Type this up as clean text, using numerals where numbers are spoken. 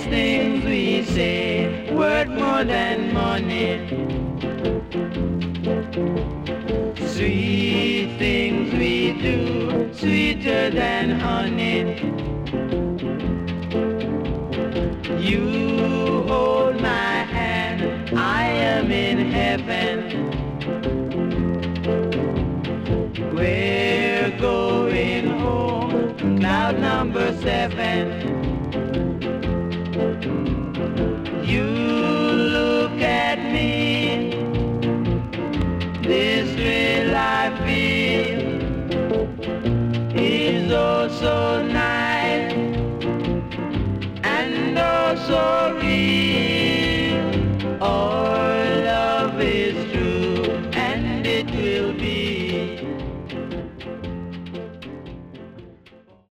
Nice things we say, worth more than money. Sweet things we do, sweeter than honey. You hold my hand, I am in heaven. We're going home, cloud number 7.